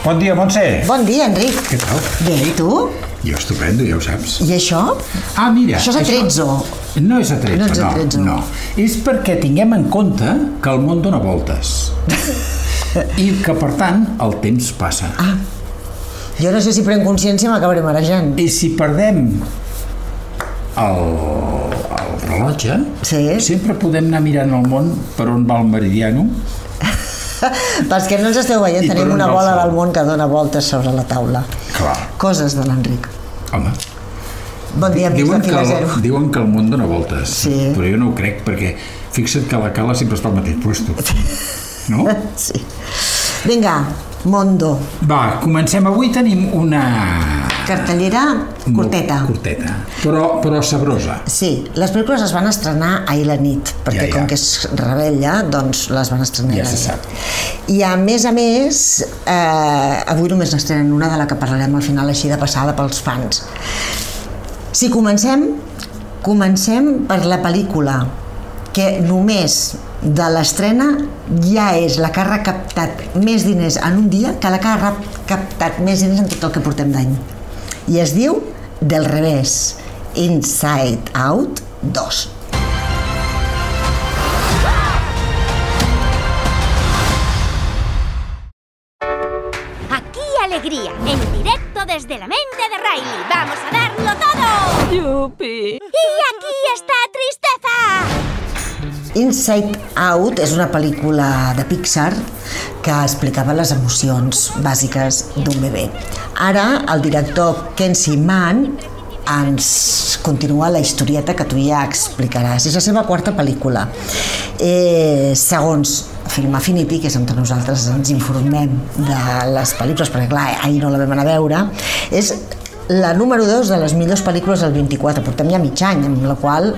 Bon dia, Montse. Bon dia, Enric. Què tal? Bé, i tu? Jo estupendo, ja ho saps. I això? Ah, mira... Això és atrezzo. No és atrezzo, No és atrezzo. no. És perquè tinguem en compte que el món dona voltes. I que, per tant, el temps passa. Ah, jo no sé si prenc consciència m'acabaré marejant. I si perdem el rellotge, Sí. sempre podem anar mirant el món per on va el meridiano. Pels que no ens esteu veient, I per tenim on una va el bola sol? del món que dona voltes sobre la taula. Clar. Coses de l'Enric. Home, Bon dia, amics de Fila Zero. diuen que el món dona voltes, Sí. però jo no ho crec, perquè fixa't que la cala sempre està al mateix puesto. No? Sí. Vinga, Mondo. Va, comencem. Avui tenim una... Cartellera curteta. Molt curteta, però sabrosa. Sí, les pel·lícules es van estrenar ahir la nit, perquè Ja. com que és rebella, doncs les van estrenar Ja ahir la se nit. sap. I a més, avui només n'estrenen una de la que parlarem al final així de passada pels fans. Si comencem per la pel·lícula, que només de l'estrena ja és la que ha recaptat més diners en un dia que la que ha recaptat més diners en tot el que portem d'any. I es diu Del revés, Inside Out 2. Aquí alegría, en directo desde la mente de Riley. ¡Vamos a darlo todo! ¡Yupi! ¡Y aquí está tristeza! Inside Out és una pel·lícula de Pixar que explicava les emocions bàsiques d'un bebè. Ara, el director Kenshi Mann ens continua la historieta que tu ja explicaràs. És la seva quarta pel·lícula. Segons Film Affinity, que és on nosaltres ens informem de les pel·lícules, perquè clar, ahir no la vam anar a veure, és la número 2 de les millors pel·lícules del 24. Portem ja mig any, amb la qual...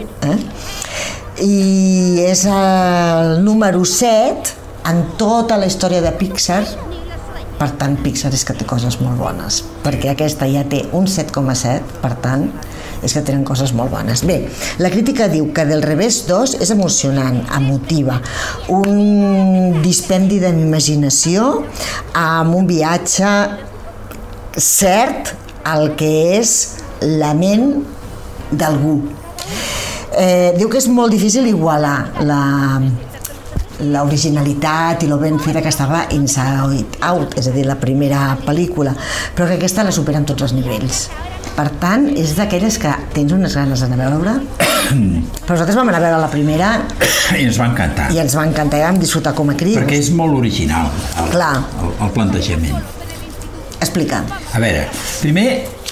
I és el número 7 en tota la història de Pixar. Per tant, Pixar és que té coses molt bones, perquè aquesta ja té un 7,7, per tant, és que tenen coses molt bones. Bé, la crítica diu que Del revés 2 és emocionant, emotiva, un dispendi d'imaginació amb un viatge cert al que és la ment d'algú. Diu que és molt difícil igualar l'originalitat i lo ben feta que estava Inside Out, és a dir, la primera pel·lícula, però que aquesta la supera en tots els nivells. Per tant, és d'aquelles que tens unes ganes d'anar a veure, però nosaltres vam anar a veure la primera I ens va encantar. i ens va encantar, vam disfrutar com a crios. Perquè és molt original Clar. el plantejament. Explica. A veure, primer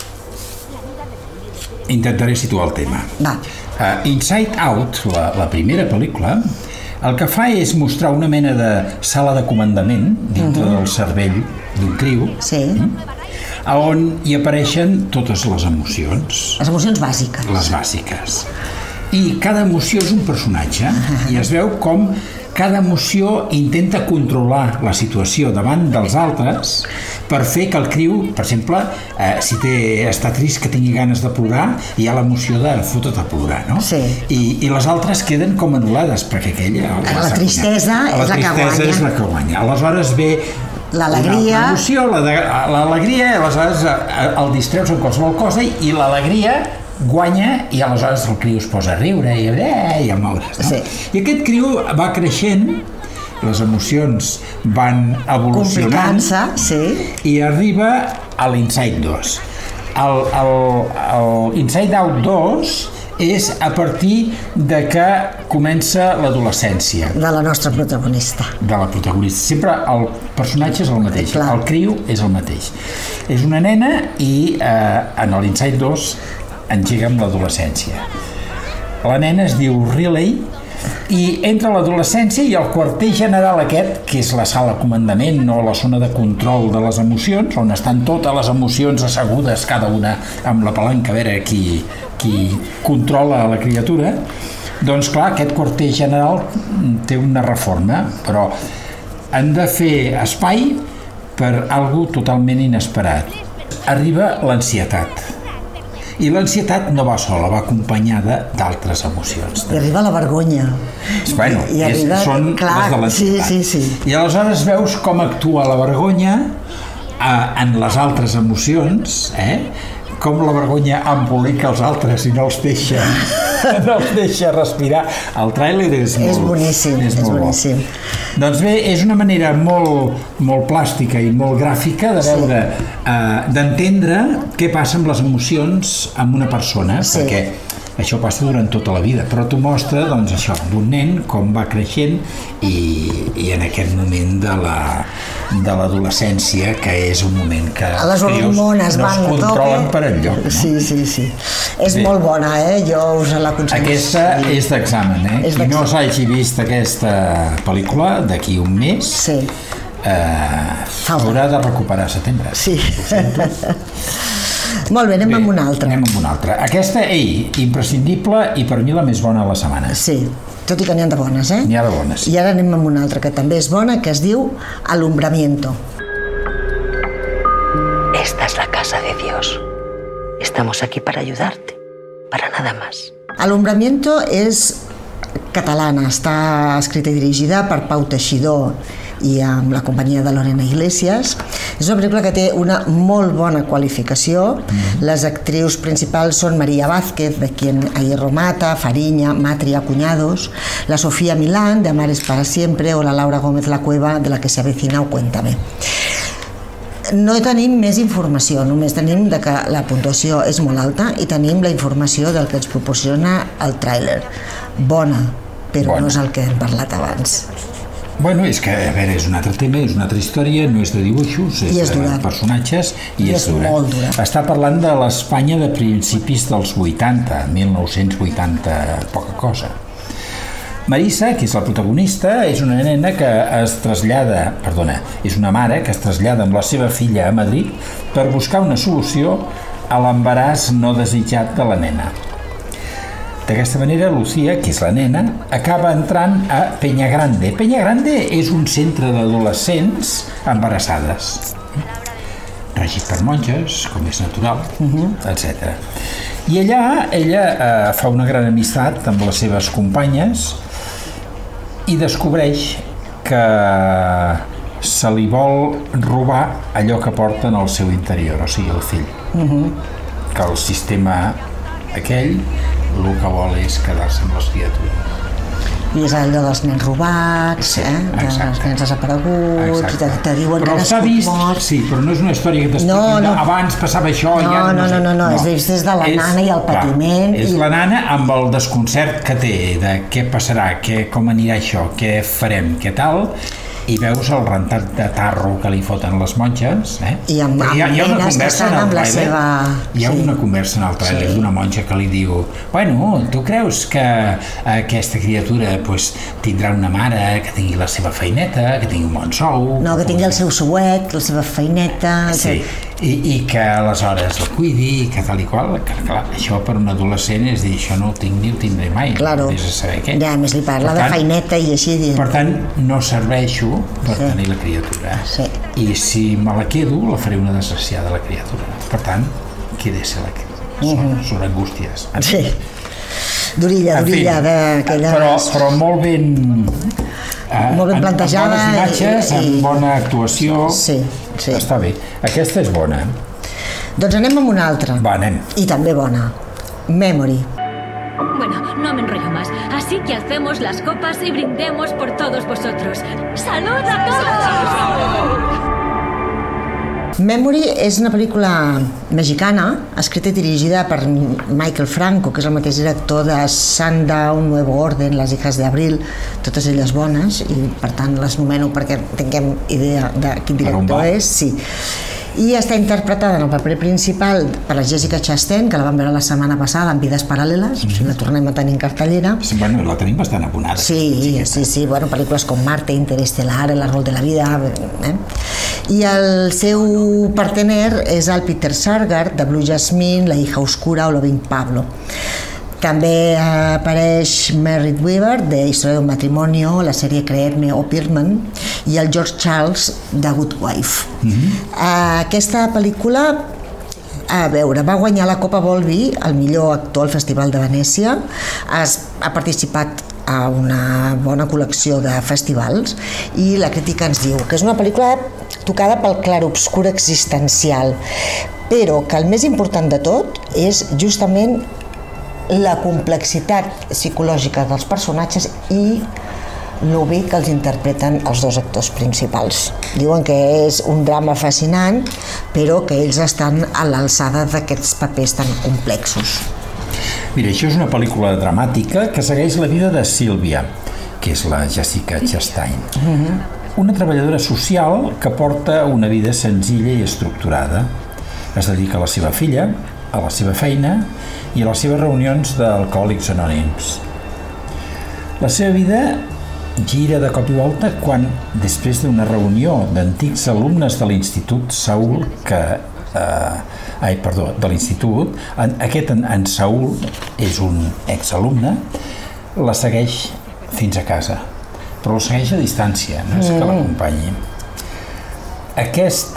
intentaré situar el tema. Va. Inside Out, la primera pel·lícula, el que fa és mostrar una mena de sala de comandament dintre del cervell d'un criu, Sí. on hi apareixen totes les emocions, Les emocions bàsiques. les bàsiques. I cada emoció és un personatge i es veu com cada emoció intenta controlar la situació davant dels altres per fer que el criu, per exemple, si està trist, que tingui ganes de plorar, hi ha l'emoció de fotre't a plorar, no? Sí. I les altres queden com anul·lades, perquè aquella... La tristesa és la que guanya. La tristesa és la que guanya. Aleshores ve L'alegria. l'emoció, l'alegria, i aleshores el distreus en qualsevol cosa i l'alegria guanya i aleshores el criu es posa a riure i a moure's, no? Sí. I aquest criu va creixent, les emocions van evolucionant Complicant-se, sí. i arriba a l'Inside 2. El Inside Out 2 és a partir de que comença l'adolescència De la nostra protagonista. de la protagonista. Sempre el personatge és el mateix, Clar. el criu és el mateix. És una nena i en l'Inside 2 engega amb l'adolescència. La nena es diu Riley i entra a l'adolescència i el quarter general aquest, que és la sala de comandament o la zona de control de les emocions, on estan totes les emocions assegudes, cada una amb la palanca, a veure qui controla la criatura, doncs clar, aquest quarter general té una reforma, però han de fer espai per algo totalment inesperat. Arriba l'ansietat. I l'ansietat no va sola, va acompanyada d'altres emocions. I arriba la vergonya. Bueno, I arriba, són clar, les de l'ansietat. sí. I aleshores veus com actua la vergonya en les altres emocions, com la vergonya embolica els altres i no els deixa respirar. El tràiler és boníssim, és boníssim. Doncs bé, és una manera molt plàstica i molt gràfica de veure, d'entendre què passa amb les emocions amb una persona, perquè això passa durant tota la vida, però t'ho mostra, doncs, això, d'un nen, com va creixent i en aquest moment de l'adolescència, que és un moment que les hormones no es controlen per enlloc. No? Sí. És molt bona, jo us l'aconsello. Aquesta és d'examen, Qui no s'hagi vist aquesta pel·lícula d'aquí un mes haurà de recuperar setembre. Sí. Molt bé, anem amb una altra. Aquesta, imprescindible i per mi la més bona de la setmana. Sí, tot i que n'hi ha de bones, N'hi ha de bones. I ara anem amb una altra que també és bona, que es diu Alumbramiento. Esta es la casa de Dios. Estamos aquí para ayudarte, para nada más. Alumbramiento és catalana, està escrita i dirigida per Pau Teixidor i amb la companyia de Lorena Iglesias. És una pel·lícula que té una molt bona qualificació. Les actrius principals són María Vázquez, de Quien a hierro mata, Fariña, Matria, Cuñados, la Sofía Milán, de Amar es para siempre, o la Laura Gómez La Cueva, de La que se avecina o Cuéntame. No tenim més informació, només tenim que la puntuació és molt alta i tenim la informació del que ens proporciona el tràiler. Bona, però no és el que hem parlat abans. Bueno, és que, a veure, és un altre tema, és una altra història, no és de dibuixos, és de personatges i és dura. Molt dura. Està parlant de l'Espanya de principis dels 80, 1980, poca cosa. Marisa, que és la protagonista, és una nena que es trasllada, és una mare que es trasllada amb la seva filla a Madrid per buscar una solució a l'embaràs no desitjat de la nena. D'aquesta manera, Lucía, que és la nena, acaba entrant a Peñagrande. Peñagrande és un centre d'adolescents embarassades, regit per monges, com és natural, etc. I allà ella fa una gran amistat amb les seves companyes i descobreix que se li vol robar allò que porta en el seu interior, o sigui, el fill. Que el sistema aquell el que vol és quedar-se amb les criatures. I és allò dels nens robats, dels nens desapareguts, te diuen que s'ha vist, sí, però no és una història que t'expliquen abans passava això i ara no sé. No, és des de la nana i el patiment. És la nana amb el desconcert que té de què passarà, com anirà això, què farem, què tal, i veus el rentat de tarro que li foten les monges, i amb nenes que estan amb la seva... Hi ha una conversa en el tràiler d'una monja que li diu: bueno, tu creus que aquesta criatura tindrà una mare que tingui la seva feineta, que tingui un bon sou... No, que tingui el seu souet, la seva feineta... Sí, i que aleshores el cuidi, que tal i qual, que clar, això per un adolescent és dir, això no ho tinc ni ho tindré mai, vés a saber què. Ja, més li parla de feineta i així... Per tant, no serveixo per tenir la criatura. I si me la quedo, la faré una desgraciada, la criatura. Per tant, qui ha de ser la criatura? Són angústies. Sí. Durilla d'aquelles... Però molt ben... molt ben plantejada. Amb bones imatges, amb bona actuació. Sí. Està bé. Aquesta és bona. Doncs anem amb una altra. Va, anem. I també bona. Memory. Bueno, no me enrollo más. Así que alcemos las copas y brindemos por todos vosotros. ¡Salud a todos! Memory és una pel·lícula mexicana, escrita i dirigida per Michael Franco, que és el mateix director de Sundown, Nuevo Orden, Las hijas de Abril, totes elles bones, i per tant les nomeno perquè tinguem idea de quin director és. Sí. I està interpretada en el paper principal per la Jessica Chastain, que la vam veure la setmana passada en Vides Paral·leles, o sigui, la tornem a tenir en cartellera. Bueno, la tenim bastant abonada. Sí, bueno, pel·lícules com Marte, Interestelar, El árbol de la vida... I el seu partener és el Peter Sarsgaard, de Blue Jasmine, La hija oscura o Loving Pablo. També apareix Merritt Wever, de Historia de un matrimonio, la sèrie Creedme o Pirman, i el George Charles, de Good Wife. Aquesta pel·lícula, a veure, va guanyar la Copa Volvi, el millor actor al Festival de Venècia, ha participat a una bona col·lecció de festivals i la crítica ens diu que és una pel·lícula tocada pel clarobscur existencial, però que el més important de tot és justament la complexitat psicològica dels personatges i el bé que els interpreten els dos actors principals. Diuen que és un drama fascinant, però que ells estan a l'alçada d'aquests papers tan complexos. Mira, això és una pel·lícula dramàtica que segueix la vida de Sílvia, que és la Jessica Chastain. Una treballadora social que porta una vida senzilla i estructurada. Es dedica a la seva filla, a la seva feina i a les seves reunions d'Alcohòlics Anònims. La seva vida gira de cop i volta quan, després d'una reunió d'antics alumnes de l'Institut Saül, de l'Institut, en Saül és un exalumne, la segueix fins a casa, però la segueix a distància, no és que l'acompanyi. Aquest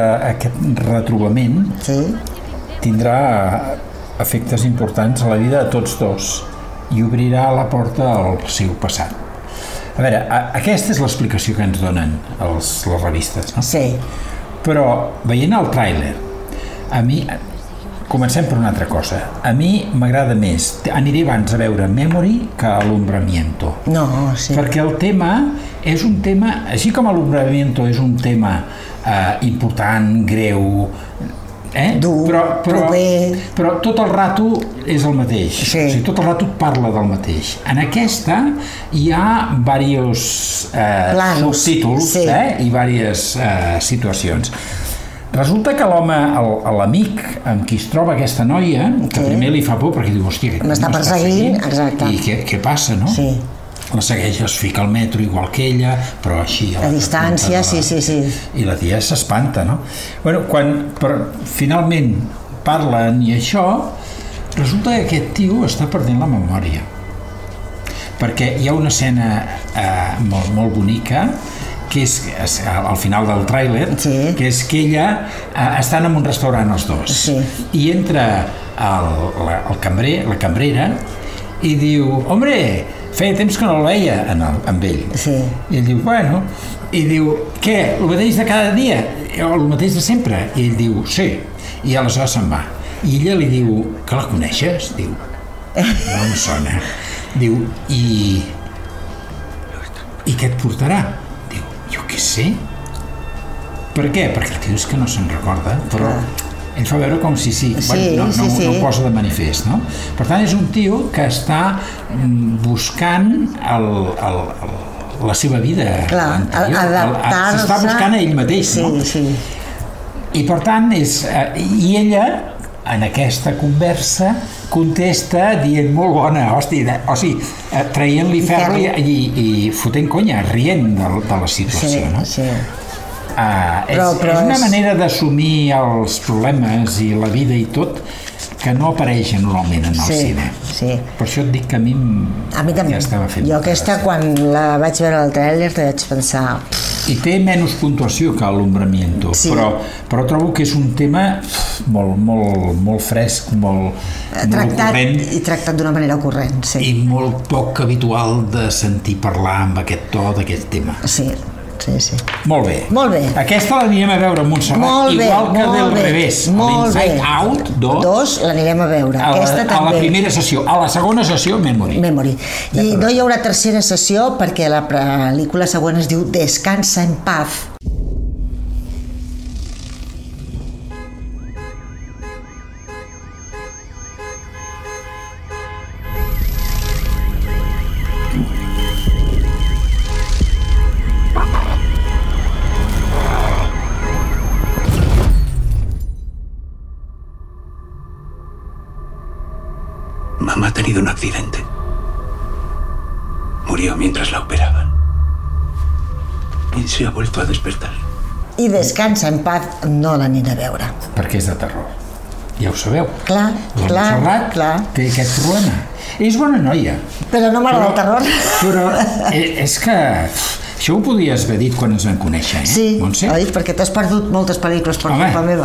retrobament tindrà efectes importants a la vida de tots dos i obrirà la porta al seu passat. A veure, aquesta és l'explicació que ens donen les revistes, no? Sí. Però veient el tràiler, a mi, comencem per una altra cosa, a mi m'agrada més, aniré abans a veure Memory que Alumbramiento. No, sí. Perquè el tema és un tema, així com Alumbramiento és un tema important, greu, dur, però tot el rato és el mateix, sí. O sigui, tot el rato parla del mateix. En aquesta hi ha diversos subtítols, sí. I diverses situacions. Resulta que l'home, l'amic amb qui es troba aquesta noia, que primer li fa por perquè diu, hòstia, m'està perseguint, exacte. I què passa, no? Sí. La segueix, es fica al metro igual que ella, però així a distància, sí. I la tia s'espanta, no? Bueno, quan finalment parlen i això, resulta que aquest tio està perdent la memòria, perquè hi ha una escena molt bonica, que és al final del tràiler, que és que ella estan en un restaurant els dos, i entra la cambrera i diu, hombre, feia temps que no el veia amb ell. I ell diu, bueno, i diu, què, el mateix de cada dia? O el mateix de sempre? I ell diu, sí. I aleshores se'n va. I ella li diu, que la coneixes? Diu, no em sona. Diu, i què et portarà? Diu, jo què sé. Per què? Perquè el tio és que no se'n recorda, però ell fa veure com si no ho posa de manifest, no? Per tant, és un tio que està buscant la seva vida anterior, s'està buscant a ell mateix, no? I per tant, i ella, en aquesta conversa, contesta dient molt bona, o sigui, traient-li ferro i fotent conya, rient de la situació, no? És una manera d'assumir els problemes i la vida i tot que no apareix normalment en el cine. Per això et dic que a mi també. Jo aquesta, quan la vaig veure al tràiler, vaig pensar... I té menys puntuació que Alumbramiento, però trobo que és un tema molt fresc, molt corrent. I tractat d'una manera corrent, sí. I molt poc habitual de sentir parlar amb aquest to d'aquest tema. Sí. Molt bé. Aquesta l'anirem a veure a Montserrat, igual que del revés. L'Inside Out 2 l'anirem a veure. A la primera sessió. A la segona sessió, Memory. I no hi haurà tercera sessió perquè la pel·lícula següent es diu Descansa en paz. Mamá ha tenido un accidente. Murió mientras la operaban. Y se ha vuelto a despertar. I Descansa en paz no l'aniré a veure. Perquè és de terror. Ja ho sabeu. Clar. Té aquest problema. És bona noia. Però no m'agrada el terror. Però és que... Això ho podies haver dit quan ens vam conèixer, Montse? Sí, oi? Perquè t'has perdut moltes pel·lícules per culpa meva.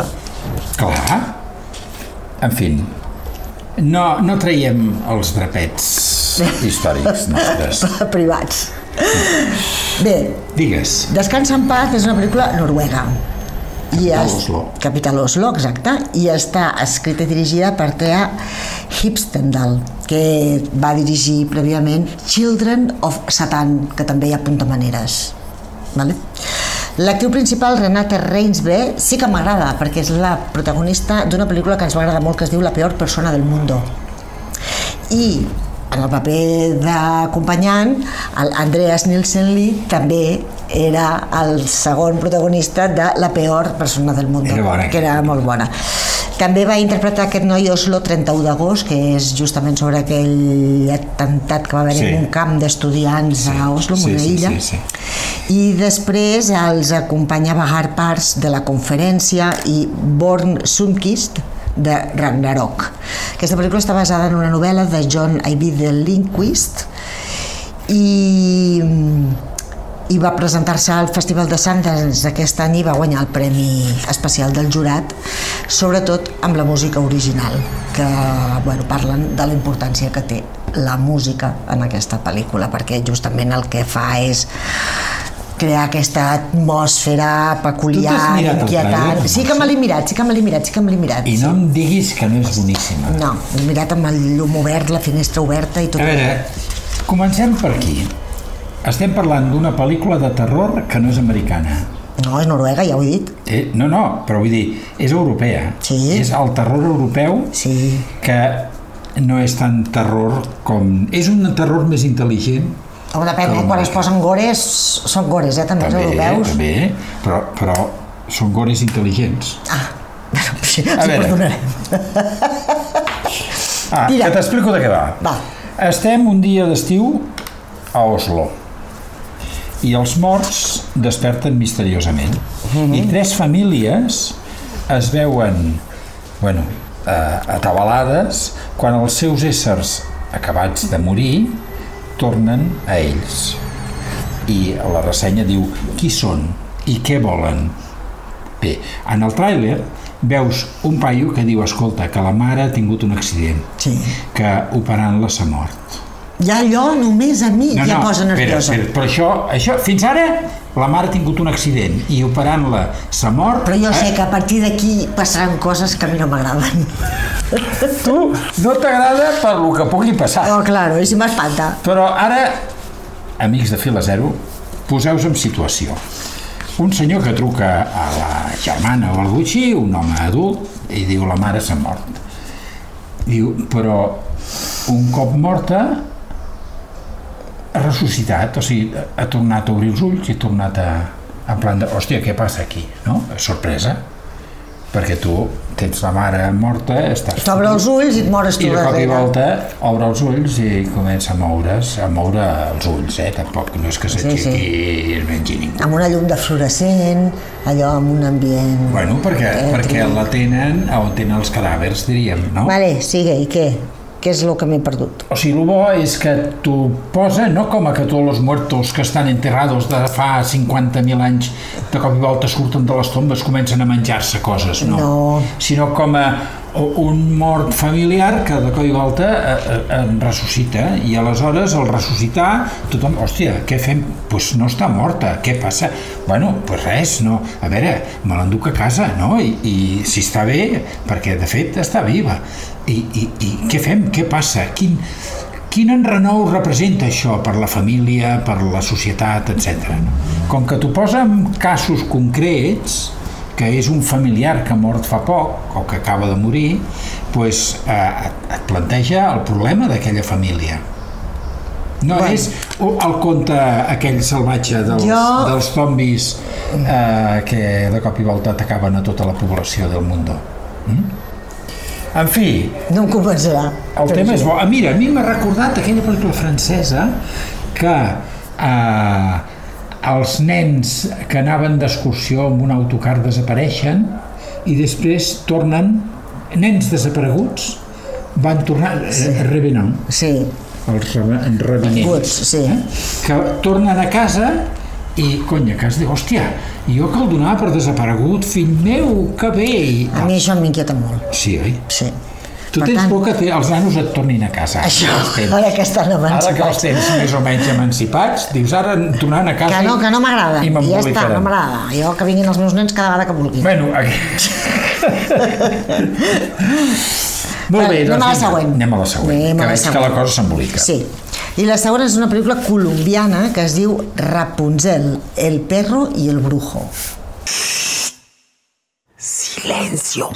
Clar. En fi, no traiem els drapets històrics nostres. Privats. Bé, Digues. Descansa en paz és una pel·lícula noruega. Capital Oslo, exacte, i està escrita i dirigida per Thea Hipstendal, que va dirigir prèviament Children of Satan, que també hi ha puntamaneres. Vale? L'actriu principal, Renate Reinsve, sí que m'agrada, perquè és la protagonista d'una pel·lícula que ens va agradar molt, que es diu La peor persona del mundo. I en el paper d'acompanyant, Andreas Nielsen Lie també era el segon protagonista de La peor persona del mundo, que era molt bona. També va interpretar aquest noi Oslo 31 d'agost, que és justament sobre aquell atemptat que va haver en un camp d'estudiants a Oslo, en una illa. I després els acompanyava Gar Pars de La conferència i Born Sundquist de Ragnarok. Aquesta pel·lícula està basada en una novel·la de John Ajvide Lindqvist i va presentar-se al Festival de Sundance d'aquest any i va guanyar el Premi Especial del Jurat, sobretot amb la música original, que parlen de la importància que té la música en aquesta pel·lícula, perquè justament el que fa és crear aquesta atmosfera peculiar, inquietant. Sí que me l'he mirat. I no em diguis que no és boníssima. No, l'he mirat amb el llum obert, la finestra oberta i tot. A veure, comencem per aquí. Estem parlant d'una pel·lícula de terror que no és americana. No, és noruega, ja ho he dit. No, però vull dir, és europea. Sí. És el terror europeu que no és tan terror com... És un terror més intel·ligent. Home, depèn, quan es posen gores, són gores, també els europeus. També, però són gores intel·ligents. A veure. Que t'explico de què va. Estem un dia d'estiu a Oslo i els morts desperten misteriosament i 3 famílies es veuen atabalades quan els seus éssers acabats de morir tornen a ells. I la ressenya diu qui són i què volen. Bé, en el tràiler veus un paio que diu, escolta, que la mare ha tingut un accident, que operant-la s'ha mort. Ja allò només a mi ja posa nerviosa. Però això, fins ara la mare ha tingut un accident i operant-la s'ha mort. Però jo sé que a partir d'aquí passaran coses que a mi no m'agraden. Tu no t'agrada per lo que pugui passar. No, claro, i si m'espanta. Però ara, amics de Fila Zero, poseu-vos en situació. Un senyor que truca a la germana o algú així, un home adult, i diu la mare s'ha mort. Diu, però un cop morta ha ressuscitat, o sigui, ha tornat a obrir els ulls i ha tornat en plan de, hòstia, què passa aquí? No? Sorpresa, perquè tu tens la mare morta, t'obre els ulls i et mores tu darrere. I de cop i volta obre els ulls i comença a moure els ulls, tampoc no és que s'aixequi i es mengi ningú. Amb una llum de fluorescent, allò amb un ambient... Bueno, perquè la tenen on tenen els cadàvers, diríem, no? Vale, sigue, i què? Què és el que m'he perdut? O sigui, el bo és que t'ho posa, no com a que tots els muertos que estan enterrados de fa 50.000 anys de cop i volta surten de les tombes, comencen a menjar-se coses, no. Sinó com a un mort familiar que de cop i volta ressuscita, i aleshores al ressuscitar tothom, hòstia, què fem? Doncs no està morta, què passa? Bueno, doncs res, no, a veure, me l'enduc a casa, no? I si està bé, perquè de fet està viva. I què fem? Què passa? Quin enrenou representa això per la família, per la societat, etc. Com que t'ho posa en casos concrets, que és un familiar que ha mort fa poc o que acaba de morir, doncs et planteja el problema d'aquella família. No és el conte aquell salvatge dels zombis que de cop i volta atacaven a tota la població del món. En fi... No em convencerà. El tema és bo. Mira, a mi m'ha recordat aquella pel·lícula francesa que els nens que anaven d'excursió amb un autocar desapareixen i després tornen, nens desapareguts, van tornar... Revenant. Sí. Els revenents. Sí. Que tornen a casa i, conya, que es diu, hòstia, jo que el donava per desaparegut, fill meu, que bé. A mi això m'inquieta molt. Sí, oi? Sí. Tu tens por que els nanos et tornin a casa. Això, ara que estan emancipats. Ara que els tens més o menys emancipats, dius, ara tornant a casa... Que no m'agrada, i ja està, no m'agrada. Jo que vinguin els meus nens cada vegada que vulguin. Bueno, molt bé, anem a la següent. Anem a la següent, que veig que la cosa s'embolica. Sí, i la següent és una pel·lícula colombiana que es diu Rapunzel, el perro y el brujo. Silencio.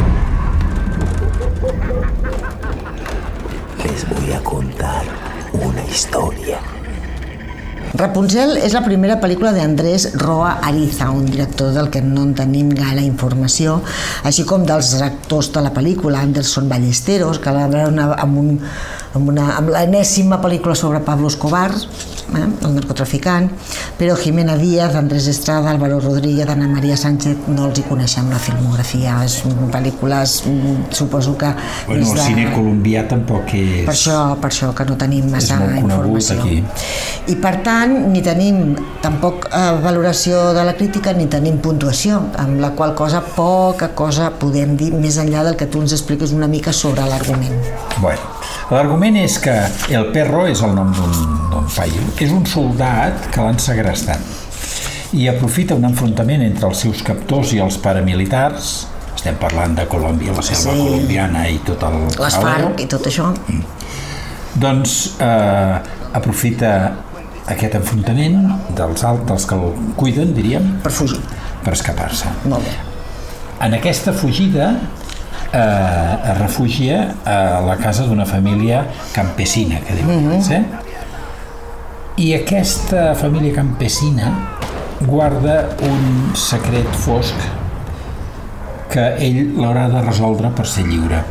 Les voy a contar una historia. Rapunzel és la primera pel·lícula d'Andrés Roa Ariza, un director del que no en tenim gaire informació, així com dels actors de la pel·lícula, Anderson Ballesteros, que va veure amb l'enèsima pel·lícula sobre Pablo Escobar, el narcotraficant, però Jimena Díaz, Andrés Estrada, Álvaro Rodríguez, Ana María Sánchez, no els hi coneixem la filmografia, són pel·lícules, suposo que... Bueno, el cine colombià tampoc és... Per això que no tenim massa informació. Aquí. I per tant, ni tenim tampoc valoració de la crítica ni tenim puntuació, amb la qual cosa poca cosa podem dir més enllà del que tu ens expliques una mica sobre l'argument. Bueno, l'argument és que el perro és el nom d'un paio, és un soldat que l'han segrestat i aprofita un enfrontament entre els seus captors i els paramilitars. Estem parlant de Colòmbia, la selva colombiana i tot el... Les FARC i tot això. Doncs aprofita aquest enfrontament dels que el cuiden, diríem, per fugir, per escapar-se. Molt bé. En aquesta fugida es refugia a la casa d'una família campesina, que diuen, i aquesta família campesina guarda un secret fosc que ell l'haurà de resoldre per ser lliure.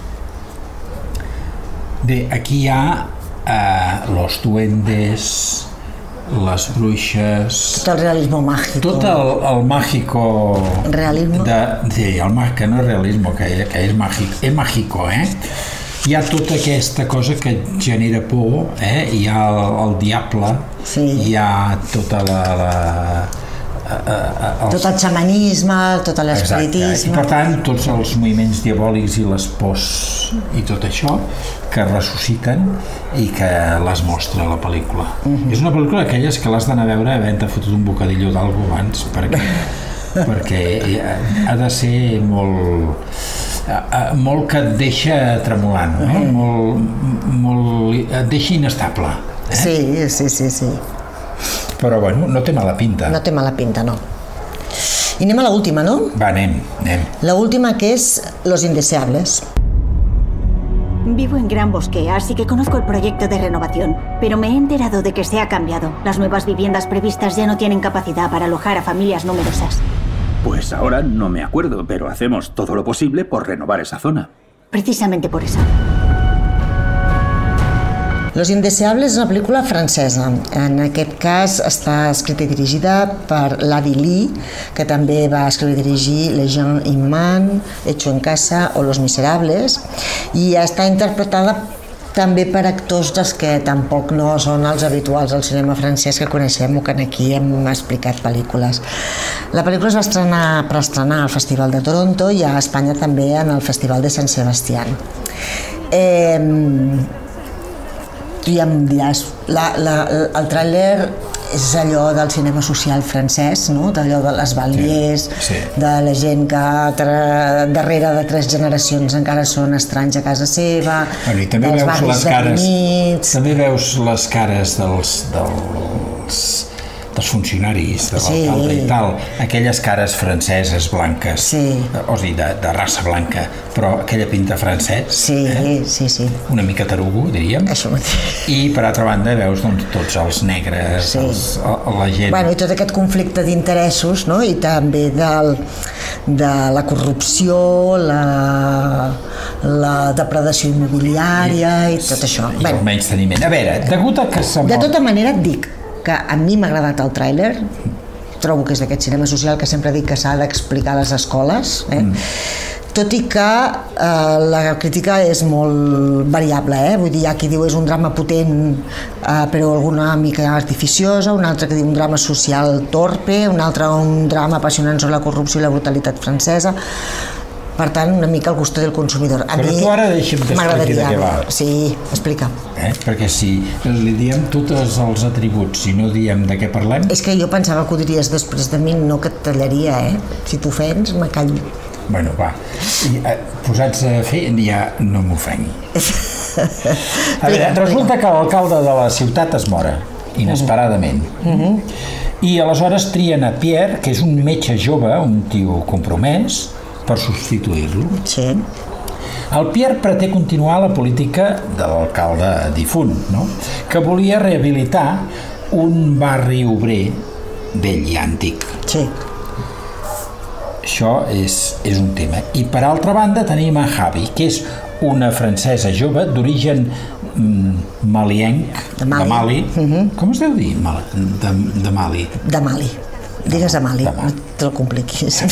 Bé, aquí hi ha los duendes, les bruixes... Tot el realisme màgico. Tot el màgico... Realisme? Sí, que no és realisme, que és màgico, Hi ha tota aquesta cosa que genera por, hi ha el diable, hi ha tota tot el xamanisme, tot l'espiritisme... I per tant, tots els moviments diabòlics i les pors i tot això que ressusciten i que les mostra la pel·lícula. És una pel·lícula d'aquelles que l'has d'anar a veure havent-te fotut un bocadillo d'algú abans, perquè ha de ser molt que et deixa tremolant, et deixa inestable. Sí. Però bueno, no té mala pinta. No té mala pinta, no. I anem a l'última, no? Va, anem. L'última, que és Los Indeseables. Vivo en Gran Bosque, así que conozco el proyecto de renovación, pero me he enterado de que se ha cambiado. Las nuevas viviendas previstas ya no tienen capacidad para alojar a familias numerosas. Pues ahora no me acuerdo, pero hacemos todo lo posible por renovar esa zona. Precisamente por eso. Los Indeseables és una pel·lícula francesa. En aquest cas està escrita i dirigida per Lady Lee, que també va escriure i dirigir Les gens humains, Hecho en casa o Los Miserables, i està interpretada també per actors dels que tampoc no són els habituals al cinema francès que coneixem o que aquí hem explicat pel·lícules. La pel·lícula es va preestrenar al Festival de Toronto i a Espanya també en el Festival de Sant Sebastián. Tu ja em diràs, el tràiler és allò del cinema social francès, no? D'allò de les banlieues, de la gent que darrere de 3 generacions encara són estranys a casa seva, dels barris deprimits... També veus les cares dels funcionaris, de l'alcalde i tal, aquelles cares franceses blanques, o sigui, de raça blanca, però aquella pinta francès, una mica tarugo, diríem, i per altra banda veus tots els negres, la gent... I tot aquest conflicte d'interessos, i també de la corrupció, la depredació immobiliària i tot això. I el menysteniment. A veure, degut a que de tota manera et dic que a mi m'ha agradat el tràiler, trobo que és d'aquest cinema social que sempre dic que s'ha d'explicar a les escoles, tot i que la crítica és molt variable, vull dir, hi ha qui diu és un drama potent però alguna mica artificiosa, un altre que diu un drama social torpe, un altre un drama apassionant sobre la corrupció i la brutalitat francesa. Per tant, una mica el gusto del consumidor. Però tu ara deixa'm t'expliqui de què va. Sí, explica. Perquè si li diem tots els atributs i no diem de què parlem... És que jo pensava que ho diries després de mi, no que et tallaria, Si t'ofens, me callo. Bueno, va. Posats a fer, ja no m'ofengui. A veure, resulta que l'alcalde de la ciutat es mora, inesperadament. I aleshores trien a Pierre, que és un metge jove, un tio compromès, per substituir-lo. Sí. El Pierre pretén continuar la política de l'alcalde difunt, no? Que volia rehabilitar un barri obrer vell i antic. Sí. Això és un tema. I per altra banda tenim a Javi, que és una francesa jove d'origen malienc, de Mali. Com es deu dir? De Mali. De Mali. Digues a Mali, no te el compliquis.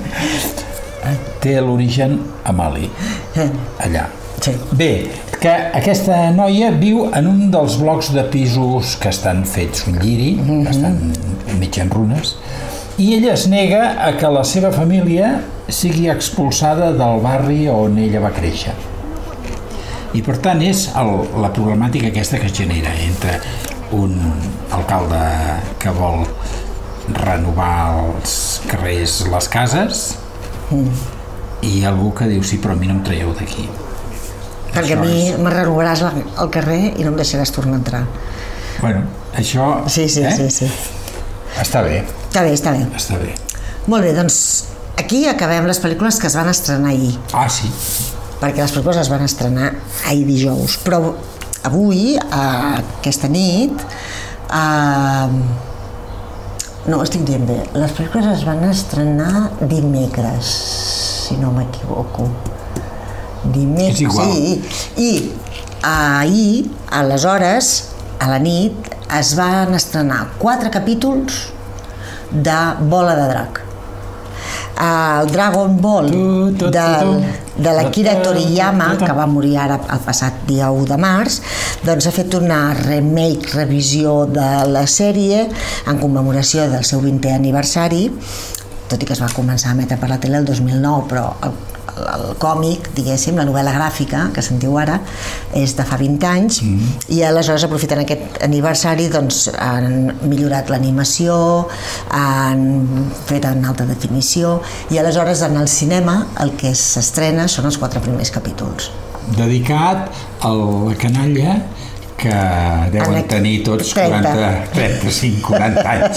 Té l'origen a Mali, allà. Sí. Bé, que aquesta noia viu en un dels blocs de pisos que estan fets un lliri, que estan mig en runes, i ella es nega a que la seva família sigui expulsada del barri on ella va créixer. I per tant és la problemàtica aquesta que es genera entre un alcalde que vol renovar els carrers, les cases, i algú que diu sí, però a mi no em traieu d'aquí. Perquè a mi me renovaràs el carrer i no em deixaràs tornar a entrar. Bueno, això... Sí. Està bé. Està bé. Molt bé, doncs aquí acabem les pel·lícules que es van estrenar ahir. Ah, sí. Perquè les pel·lícules es van estrenar ahir dijous. Però avui, aquesta nit... No, estic dient bé. Les pel·lícules es van estrenar dimecres, si no m'equivoco. Dimecres, és igual. sí. I ahir, aleshores, a la nit, es van estrenar 4 capítols de Bola de Drac. El Dragon Ball de l'Akira Toriyama, que va morir ara el passat dia 1 de març, doncs ha fet una revisió de la sèrie en commemoració del seu 20è aniversari, tot i que es va començar a emetre per la tele el 2009, però el còmic, diguéssim, la novel·la gràfica que sentiu ara, és de fa 20 anys, i aleshores, aprofitant aquest aniversari, doncs han millorat l'animació, han fet en alta definició, i aleshores en el cinema el que s'estrena són els 4 primers capítols. Dedicat a la canalla que deuen tenir tots 35-40 anys.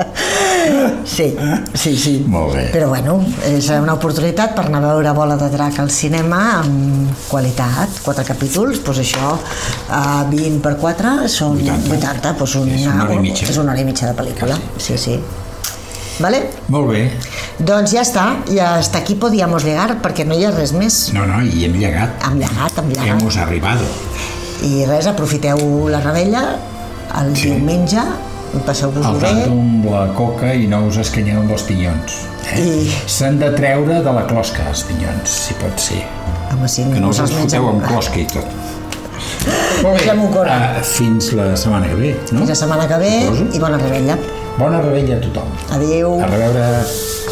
Sí. Molt bé. Però bueno, és una oportunitat per anar a veure Bola de Drac al cinema amb qualitat. 4 capítols, doncs això, 20 per 4 són 80, doncs és una hora i mitja de pel·lícula. Sí. Vale? Molt bé. Doncs ja està, i hasta aquí podíamos llegar, perquè no hi ha res més. No, i hem llegat. Hemos arribado. I res, aprofiteu la rebella el diumenge, passeu-vos-ho bé. Al tanto amb la coca i no us escanyeu amb els pinyons. S'han de treure de la closca, els pinyons, si pot ser. Home, sí, que no us els foteu amb closca i tot. Molt bé, fins la setmana que ve, no? Fins la setmana que ve i bona rebella. Bona rebella a tothom. Adéu. A reveure.